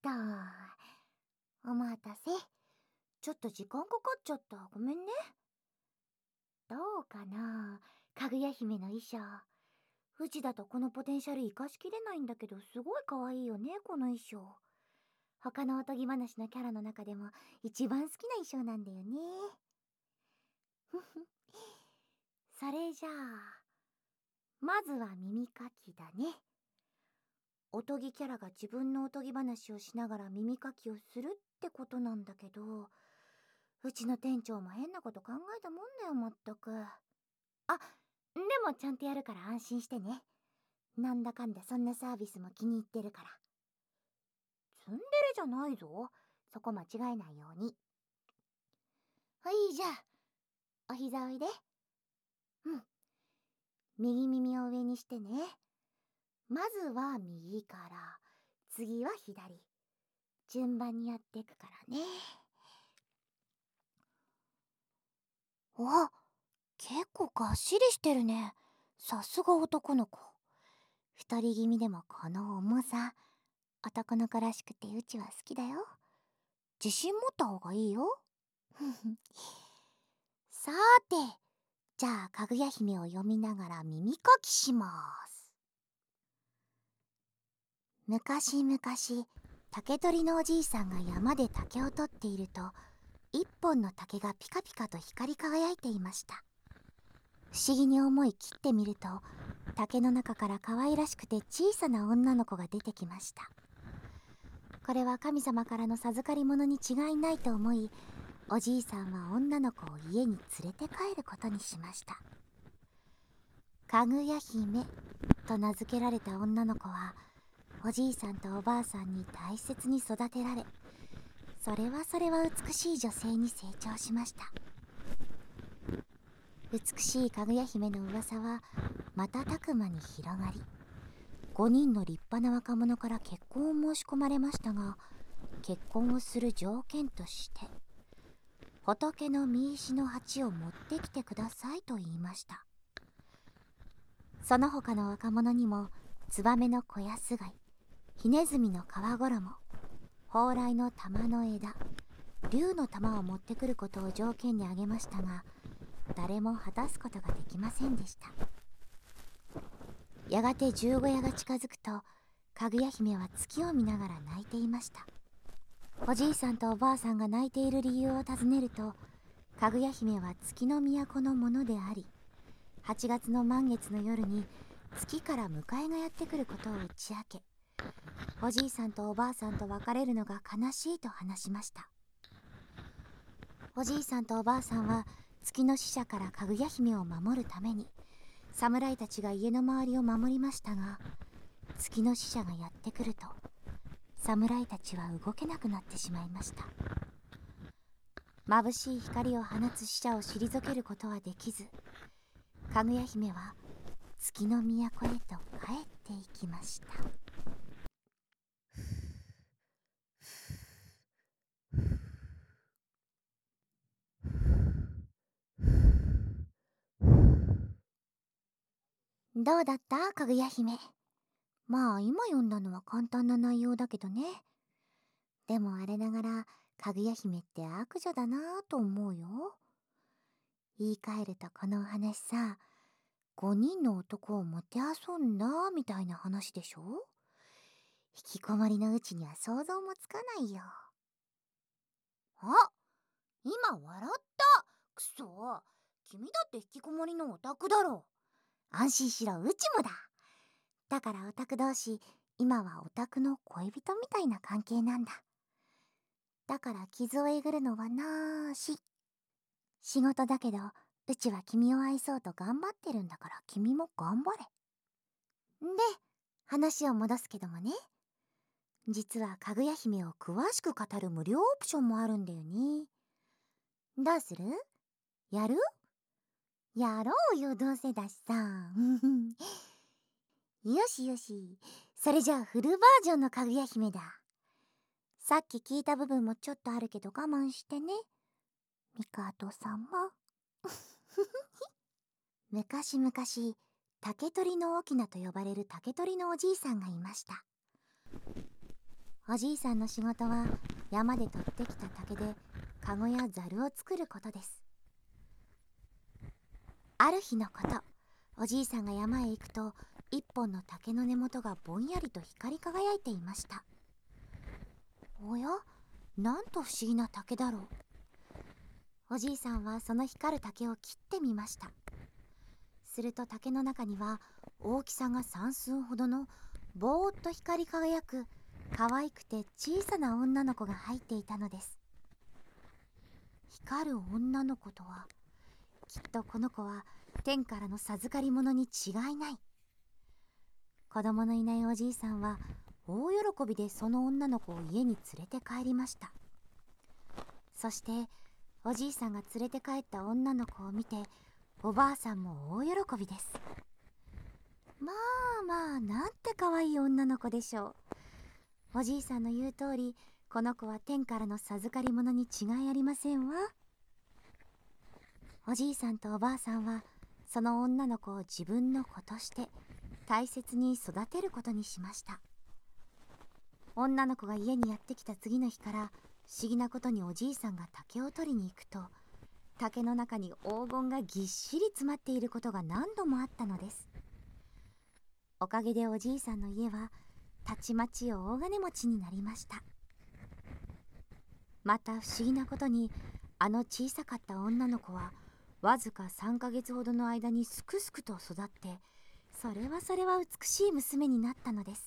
と。お待たせ。ちょっと時間かかっちゃった。ごめんね。どうかな、かぐや姫の衣装。うちだとこのポテンシャル生かしきれないんだけど、すごい可愛いよね、この衣装。他のおとぎ話のキャラの中でも一番好きな衣装なんだよね。ふふ。それじゃあ、まずは耳かきだね。おとぎキャラが自分のおとぎ話をしながら耳かきをするってことなんだけど、うちの店長も変なこと考えたもんだよ、まったく。あ、でもちゃんとやるから安心してね。なんだかんだそんなサービスも気に入ってるから。ツンデレじゃないぞ。そこ間違えないように。はい、じゃあ、お膝おいで。うん。右耳を上にしてね。まずは右から、次は左。順番にやっていくからね。あ、結構がっしりしてるね。さすが男の子。太り気味でもこの重さ。男の子らしくてうちは好きだよ。自信持った方がいいよ。さーて、じゃあかぐや姫を読みながら耳かきします。昔々、竹取のおじいさんが山で竹を取っていると、一本の竹がピカピカと光り輝いていました。不思議に思い切ってみると、竹の中から可愛らしくて小さな女の子が出てきました。これは神様からの授かり物に違いないと思い、おじいさんは女の子を家に連れて帰ることにしました。かぐや姫と名付けられた女の子は、おじいさんとおばあさんに大切に育てられ、それは美しい女性に成長しました。美しいかぐや姫の噂は瞬く間に広がり、5人の立派な若者から結婚を申し込まれましたが、結婚をする条件として仏の見石の鉢を持ってきてくださいと言いました。その他の若者にもツバメの小安貝、ヒネズミの皮衣、蓬莱の玉の枝、竜の玉を持ってくることを条件に挙げましたが、誰も果たすことができませんでした。やがて十五夜が近づくと、かぐや姫は月を見ながら泣いていました。おじいさんとおばあさんが泣いている理由を尋ねると、かぐや姫は月の都のものであり、8月の満月の夜に月から迎えがやってくることを打ち明け、おじいさんとおばあさんと別れるのが悲しいと話しました。おじいさんとおばあさんは月の使者からかぐや姫を守るために侍たちが家の周りを守りましたが、月の使者がやってくると侍たちは動けなくなってしまいました。眩しい光を放つ使者を退けることはできず、かぐや姫は月の都へと帰っていきました。どうだったかぐや姫。まあ今読んだのは簡単な内容だけどね。でもあれながらかぐや姫って悪女だなぁと思うよ。言い換えるとこのお話さ、5人の男をもてあそんだみたいな話でしょ。引きこもりのうちには想像もつかないよ。あ、今笑った。くそ、君だって引きこもりのオタクだろ。安心しろ、うちもだ。だからオタク同士、今はオタクの恋人みたいな関係なんだ。だから傷をえぐるのはなーし。仕事だけど、うちは君を愛そうと頑張ってるんだから君も頑張れ。で、話を戻すけどもね。実はかぐや姫を詳しく語る無料オプションもあるんだよね。どうする？やる？やろうよ、どうせだしさ。よしよし。それじゃあフルバージョンのかぐや姫だ。さっき聞いた部分もちょっとあるけど我慢してね。ミカド様。昔々、竹取の翁と呼ばれる竹取のおじいさんがいました。 おじいさんの仕事は山で取ってきた竹でかごやざるを作ることです。ある日のこと、おじいさんが山へ行くと、一本の竹の根元がぼんやりと光り輝いていました。おや、なんと不思議な竹だろう。おじいさんはその光る竹を切ってみました。すると竹の中には大きさが3寸ほどのぼーっと光り輝く可愛くて小さな女の子が入っていたのです。光る女の子とは、きっとこの子は天からの授かり物に違いない。子供のいないおじいさんは大喜びでその女の子を家に連れて帰りました。そしておじいさんが連れて帰った女の子を見て、おばあさんも大喜びです。まあなんて可愛い女の子でしょう。おじいさんの言う通り、この子は天からの授かり物に違いありませんわ。おじいさんとおばあさんはその女の子を自分の子として大切に育てることにしました。女の子が家にやってきた次の日から、不思議なことにおじいさんが竹を取りに行くと、竹の中に黄金がぎっしり詰まっていることが何度もあったのです。おかげでおじいさんの家はたちまち大金持ちになりました。また不思議なことに、あの小さかった女の子はわずか3ヶ月ほどの間にすくすくと育って、それは美しい娘になったのです。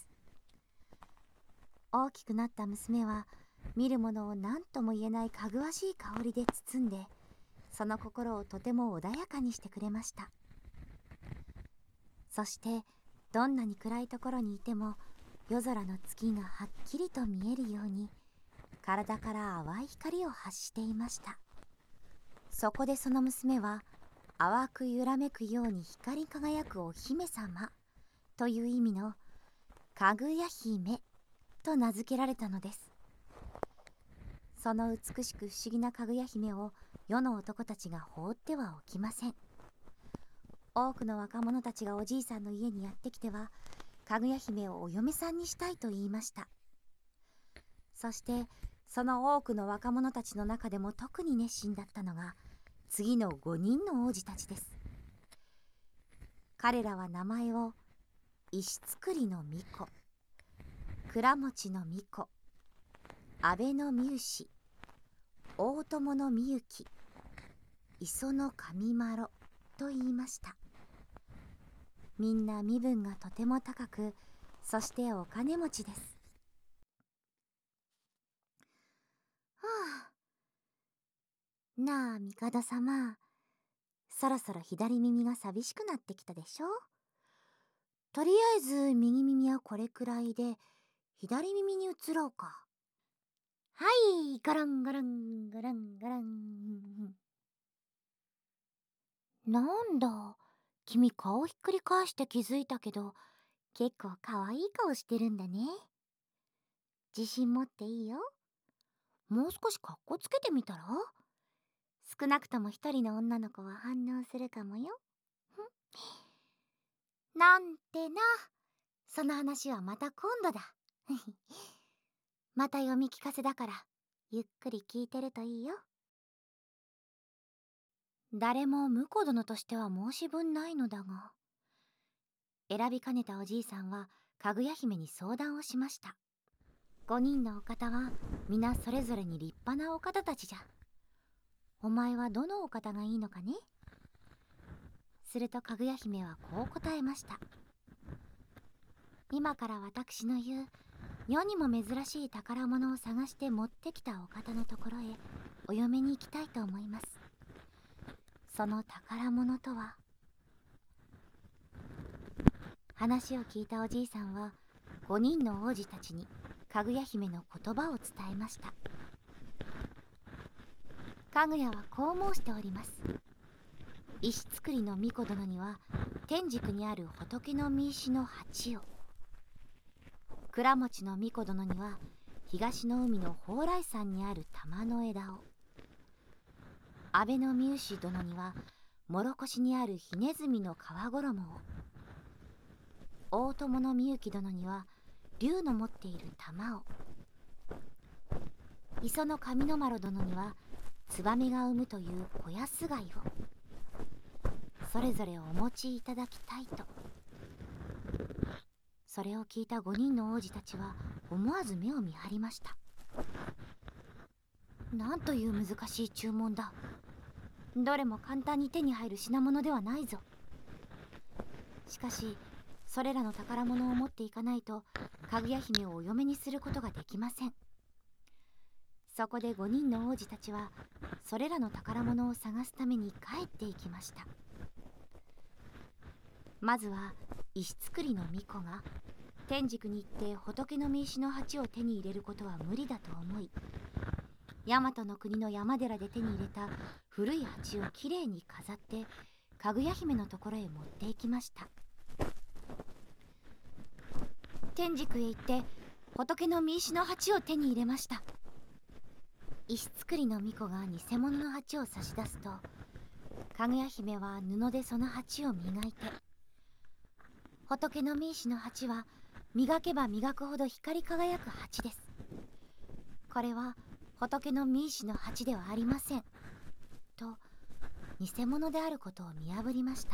大きくなった娘は見る者を何とも言えないかぐわしい香りで包んで、その心をとても穏やかにしてくれました。そしてどんなに暗いところにいても夜空の月がはっきりと見えるように、体から淡い光を発していました。そこでその娘は淡く揺らめくように光り輝くお姫様という意味のかぐや姫と名付けられたのです。その美しく不思議なかぐや姫を世の男たちが放ってはおきません。多くの若者たちがおじいさんの家にやってきては、かぐや姫をお嫁さんにしたいと言いました。そしてその多くの若者たちの中でも特に熱心だったのが次の5人の王子たちです。彼らは名前を石造りの巫女、倉持の巫女、安倍の三牛、大友のみゆき、磯の神麿と言いました。みんな身分がとても高く、そしてお金持ちです。はあ、なあ帝様、そろそろ左耳が寂しくなってきたでしょ。とりあえず右耳はこれくらいで、左耳に移ろうか。はい、ガランガランガランガラン。なんだ、君顔ひっくり返して気づいたけど、結構かわいい顔してるんだね。自信持っていいよ。もう少しかっこつけてみたら？少なくとも一人の女の子は反応するかもよ。なんてな。その話はまた今度だ。また読み聞かせだから、ゆっくり聞いてるといいよ。誰も婿殿としては申し分ないのだが、選びかねたおじいさんはかぐや姫に相談をしました。5人のお方は皆それぞれに立派なお方たちじゃ。お前はどのお方がいいのかね。するとかぐや姫はこう答えました。今から私の言う世にも珍しい宝物を探して持ってきたお方のところへお嫁に行きたいと思います。その宝物とは。話を聞いたおじいさんは5人の王子たちにかぐや姫の言葉を伝えました。かぐやはこう申しております。石造りの巫女殿には天竺にある仏の御石の鉢を、倉持の巫女殿には東の海の蓬莱山にある玉の枝を、安倍の三牛殿には諸越にあるひねずみの皮衣を、大友のみゆき殿には竜の持っている玉を、 磯の上の丸殿にはツバメが産むという子安貝をそれぞれお持ちいただきたいと。それを聞いた5人の王子たちは思わず目を見張りました。なんという難しい注文だ。どれも簡単に手に入る品物ではないぞ。しかしそれらの宝物を持っていかないとかぐや姫をお嫁にすることができません。そこで5人の王子たちはそれらの宝物を探すために帰っていきました。まずは石造りの巫女が天竺に行って仏の名石の鉢を手に入れることは無理だと思い、大和の国の山寺で手に入れた古い鉢をきれいに飾ってかぐや姫のところへ持って行きました。天竺へ行って仏の名石の鉢を手に入れました。石造りの巫女が偽物の鉢を差し出すと、かぐや姫は布でその鉢を磨いて、仏の名石の鉢は磨けば磨くほど光り輝く鉢です。これは仏の名石の鉢ではありませんと偽物であることを見破りました。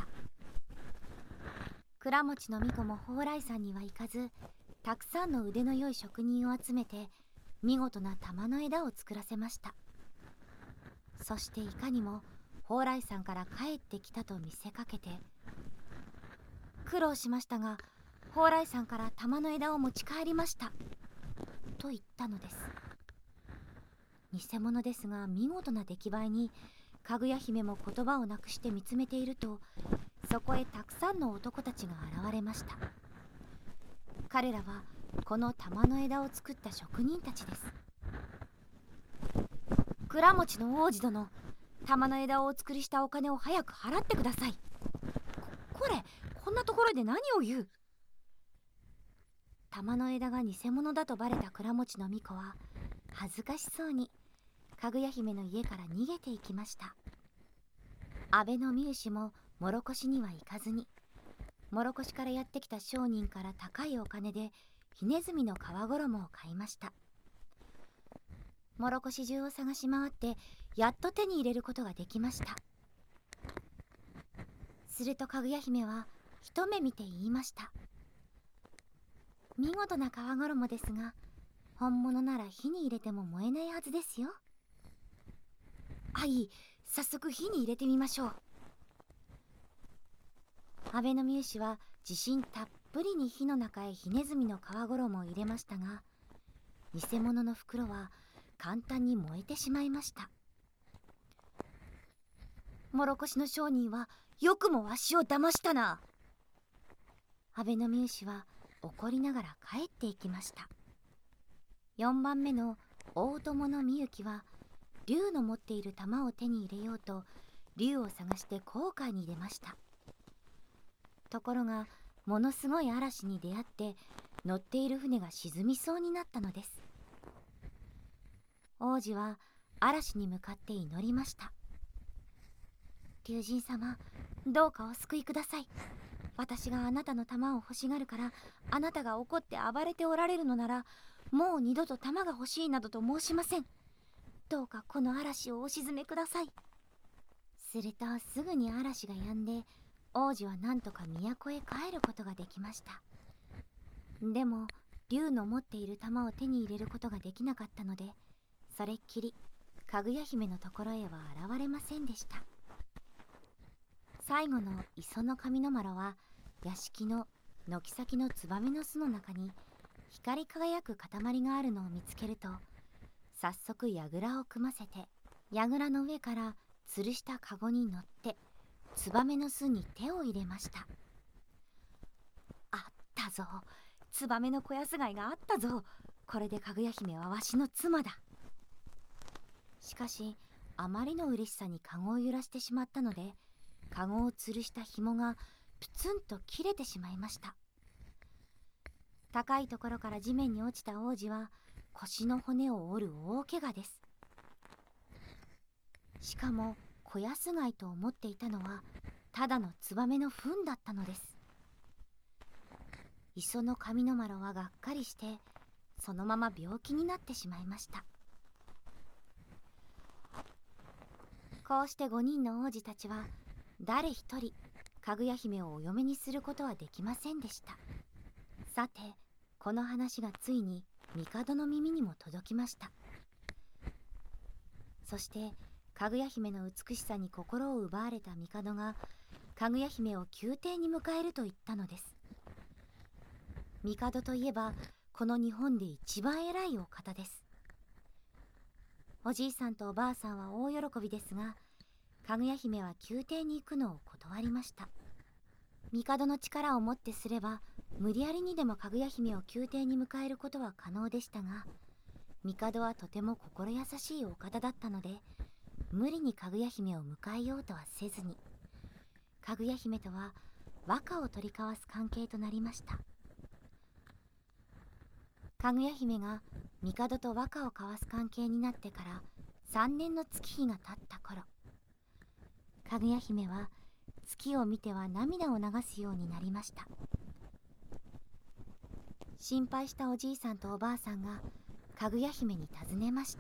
倉持の巫女も蓬莱山には行かず、たくさんの腕の良い職人を集めて見事な玉の枝を作らせました。そしていかにも蓬莱山から帰ってきたと見せかけて、苦労しましたが蓬莱山から玉の枝を持ち帰りましたと言ったのです。偽物ですが見事な出来栄えに、かぐや姫も言葉をなくして見つめていると、そこへたくさんの男たちが現れました。彼らはこの玉の枝を作った職人たちです。倉持の王子殿、玉の枝をお作りしたお金を早く払ってください。これ、こんなところで何を言う。玉の枝が偽物だとバレた倉持の巫女は恥ずかしそうにかぐや姫の家から逃げていきました。安倍の三牛も諸越には行かずに、諸越からやってきた商人から高いお金でひねずみの皮衣を買いました。諸越中を探し回ってやっと手に入れることができました。するとかぐや姫は一目見て言いました。見事な皮衣ですが、本物なら火に入れても燃えないはずですよ。はい、早速火に入れてみましょう。安倍の三牛は自信たっぷりに火の中へひねずみの皮衣を入れましたが、偽物の袋は簡単に燃えてしまいました。諸越の商人はよくもわしを騙したな。安倍の三牛は怒りながら帰っていきました。4番目の大友のみゆきは竜の持っている玉を手に入れようと竜を探して航海に出ました。ところがものすごい嵐に出会って乗っている船が沈みそうになったのです。王子は嵐に向かって祈りました。竜神様、どうかお救いください。私があなたの玉を欲しがるから、あなたが怒って暴れておられるのなら、もう二度と玉が欲しいなどと申しません。どうかこの嵐をお鎮めください。するとすぐに嵐が止んで、王子はなんとか都へ帰ることができました。でも竜の持っている玉を手に入れることができなかったので、それっきりかぐや姫のところへは現れませんでした。最後の磯の上の丸は屋敷の軒先のツバメの巣の中に光り輝く塊があるのを見つけると、早速櫓を組ませて櫓の上から吊るしたカゴに乗ってツバメの巣に手を入れました。あったぞ、ツバメの子安貝があったぞ。これでかぐや姫はわしの妻だ。しかしあまりの嬉しさにカゴを揺らしてしまったので、カゴを吊るした紐がプツンと切れてしまいました。高いところから地面に落ちた王子は腰の骨を折る大怪我です。しかも子安貝と思っていたのはただのツバメの糞だったのです。磯の上の丸はがっかりしてそのまま病気になってしまいました。 こうして5人の王子たちは誰一人かぐや姫をお嫁にすることはできませんでした。さてこの話がついに帝の耳にも届きました。そしてかぐや姫の美しさに心を奪われた帝がかぐや姫を宮廷に迎えると言ったのです。帝といえばこの日本で一番偉いお方です。おじいさんとおばあさんは大喜びですが、かぐや姫は宮廷に行くのを断りました。帝の力をもってすれば無理やりにでもかぐや姫を宮廷に迎えることは可能でしたが、帝はとても心優しいお方だったので、無理にかぐや姫を迎えようとはせずに、かぐや姫とは和歌を取り交わす関係となりました。かぐや姫が帝と和歌を交わす関係になってから3年の月日が経った頃、かぐや姫は月を見ては涙を流すようになりました。心配したおじいさんとおばあさんがかぐや姫に尋ねました。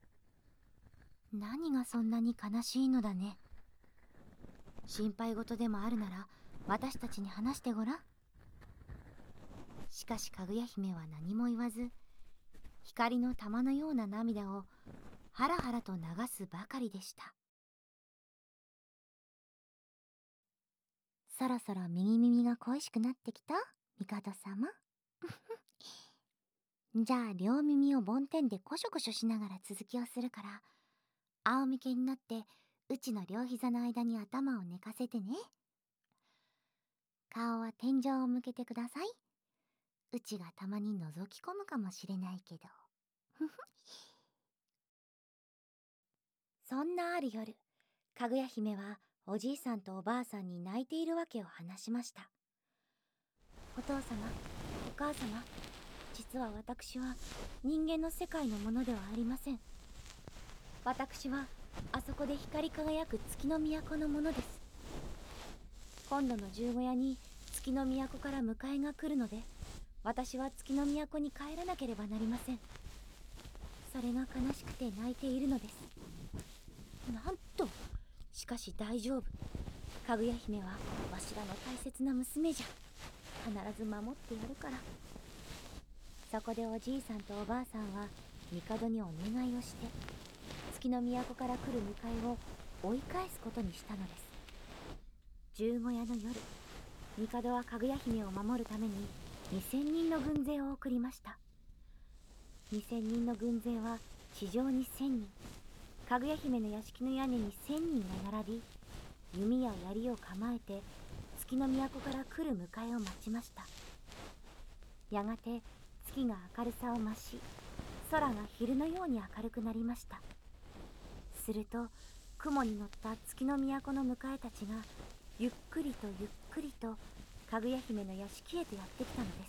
何がそんなに悲しいのだね。心配事でもあるなら私たちに話してごらん。しかしかぐや姫は何も言わず、光の玉のような涙をハラハラと流すばかりでした。そろそろ右耳が恋しくなってきた帝様。じゃあ両耳を梵天でコショコショしながら続きをするから、仰向けになってうちの両膝の間に頭を寝かせてね。顔は天井を向けてください。うちがたまに覗き込むかもしれないけど。そんなある夜、かぐや姫はおじいさんとおばあさんに泣いているわけを話しました。お父様、お母様、実は私は人間の世界のものではありません。私はあそこで光り輝く月の都のものです。今度の十五夜に月の都から迎えが来るので、私は月の都に帰らなければなりません。それが悲しくて泣いているのです。なんと、しかし大丈夫。かぐや姫はわしらの大切な娘じゃ。必ず守ってやるから。そこでおじいさんとおばあさんは帝にお願いをして、月の都から来る迎えを追い返すことにしたのです。十五夜の夜、帝はかぐや姫を守るために2000人の軍勢を送りました。2000人の軍勢は地上に1000人、かぐや姫の屋敷の屋根に1000人が並び、弓や槍を構えて月の都から来る迎えを待ちました。やがて月が明るさを増し、空が昼のように明るくなりました。すると雲に乗った月の都の迎えたちがゆっくりとゆっくりとかぐや姫の屋敷へとやってきたのです。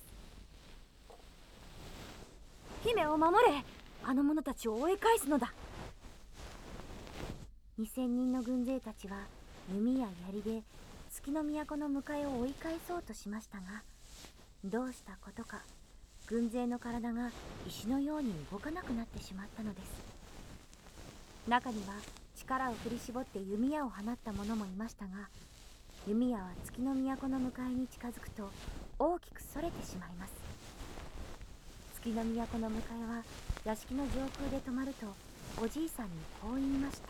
姫を守れ、あの者たちを追い返すのだ。2000人の軍勢たちは弓や槍で月の都の迎えを追い返そうとしましたが、どうしたことか軍勢の体が石のように動かなくなってしまったのです。中には力を振り絞って弓矢を放った者もいましたが、弓矢は月の都の迎えに近づくと大きくそれてしまいます。月の都の迎えは屋敷の上空で止まると、おじいさんにこう言いました。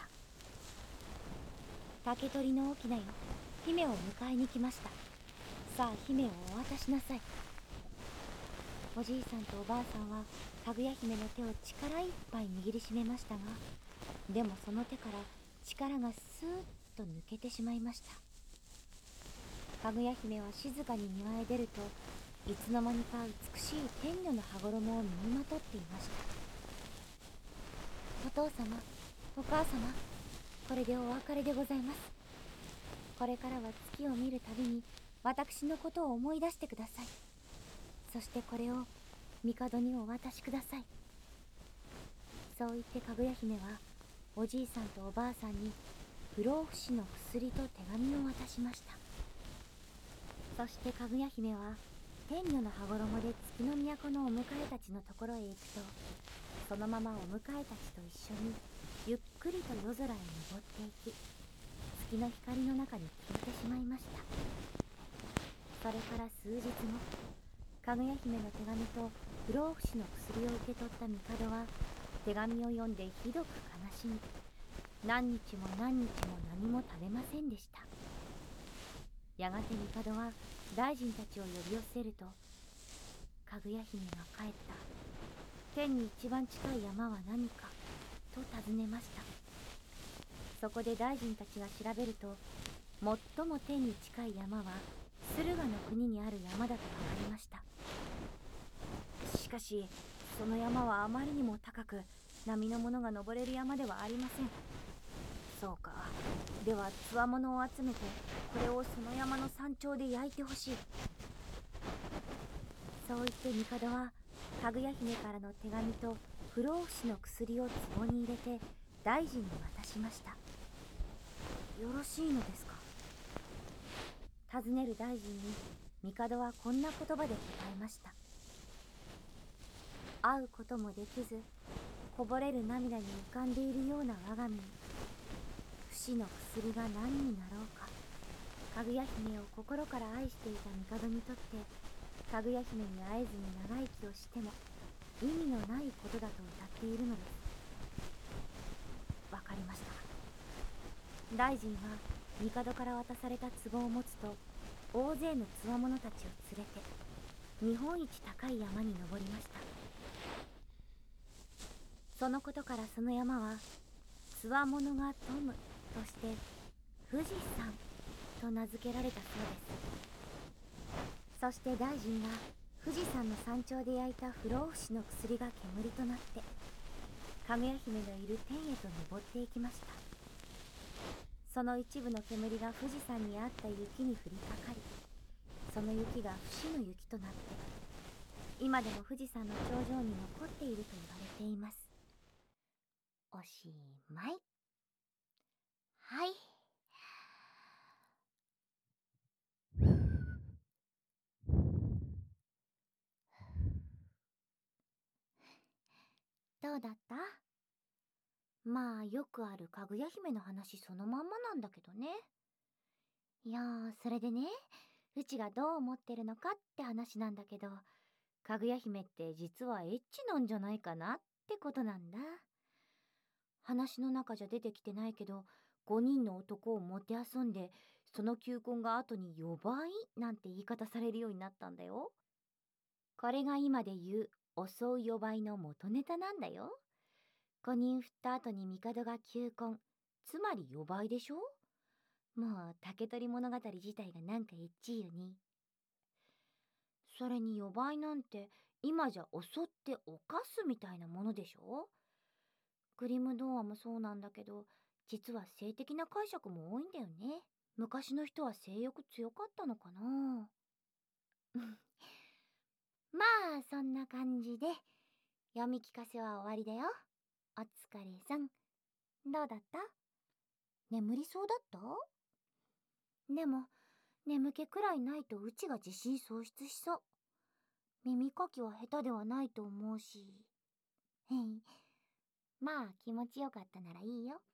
竹取の起きなよ、姫を迎えに来ました。さあ姫をお渡しなさい。おじいさんとおばあさんはかぐや姫の手を力いっぱい握りしめましたが、でもその手から力がスーッと抜けてしまいました。かぐや姫は静かに庭へ出ると、いつの間にか美しい天女の羽衣を身にまとっていました。お父様、お母様、これでお別れでございます。これからは月を見るたびに私のことを思い出してください。そしてこれを帝にお渡しください。そう言ってかぐや姫はおじいさんとおばあさんに不老不死の薬と手紙を渡しました。そしてかぐや姫は天女の羽衣で月の都のお迎えたちのところへ行くと、 そのままお迎えたちと一緒にゆっくりと夜空へ登っていき、月の光の中に消えてしまいました。それから数日後、かぐや姫の手紙と不老不死の薬を受け取った帝は手紙を読んでひどく悲しみ、何日も何日も何も食べませんでした。やがて帝は大臣たちを呼び寄せると、かぐや姫が帰った天に一番近い山は何かと尋ねました。そこで大臣たちが調べると、最も天に近い山は駿河の国にある山だと分かりました。しかしその山はあまりにも高く、並の者が登れる山ではありません。そうか。ではつ物を集めて、これをその山の山頂で焼いてほしい。そう言って帝はかぐや姫からの手紙と不老不死の薬を壺に入れて大臣に渡しました。よろしいのですか？尋ねる大臣に帝はこんな言葉で答えました。会うこともできず、こぼれる涙に浮かんでいるような我が身に、不死の薬が何になろうか、かぐや姫を心から愛していた帝にとって、かぐや姫に会えずに長生きをしても意味のないことだと歌っているのです。わかりました。大臣は帝から渡された壺を持つと、大勢のつわものたちを連れて日本一高い山に登りました。そのことからその山はつわものが富むとして富士山と名付けられたそうです。そして大臣が富士山の山頂で焼いた不老不死の薬が煙となって、かぐや姫のいる天へと登っていきました。その一部の煙が富士山にあった雪に降りかかり、その雪が不死の雪となって、今でも富士山の頂上に残っていると言われています。おしまい。はい。どうだった？まあよくあるかぐや姫の話そのまんまなんだけどね。いやー、それでね、うちがどう思ってるのかって話なんだけど、かぐや姫って実はエッチなんじゃないかなってことなんだ。話の中じゃ出てきてないけど、5人の男をもてあそんで、その求婚が後に予売なんて言い方されるようになったんだよ。これが今で言う襲う予売の元ネタなんだよ。5人振った後に帝が求婚、つまり予売でしょ。もう竹取物語自体がなんかエッチいよね。それに予売なんて今じゃ襲って犯すみたいなものでしょ。グリム童話もそうなんだけど、実は性的な解釈も多いんだよね。昔の人は性欲強かったのかな。まあそんな感じで読み聞かせは終わりだよ。お疲れさん。どうだった？眠りそうだった？でも眠気くらいないとうちが自信喪失しそう。耳かきは下手ではないと思うし。へい。まあ気持ちよかったならいいよ。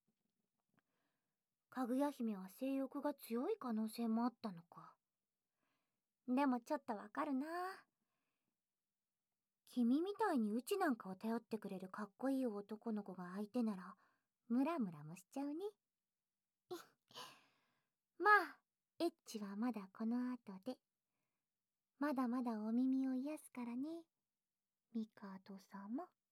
かぐや姫は性欲が強い可能性もあったのか。でもちょっとわかるな。君みたいにうちなんかを頼ってくれるかっこいい男の子が相手ならムラムラもしちゃうね。まあエッチはまだこの後で。まだまだお耳を癒すからね、ミカド様。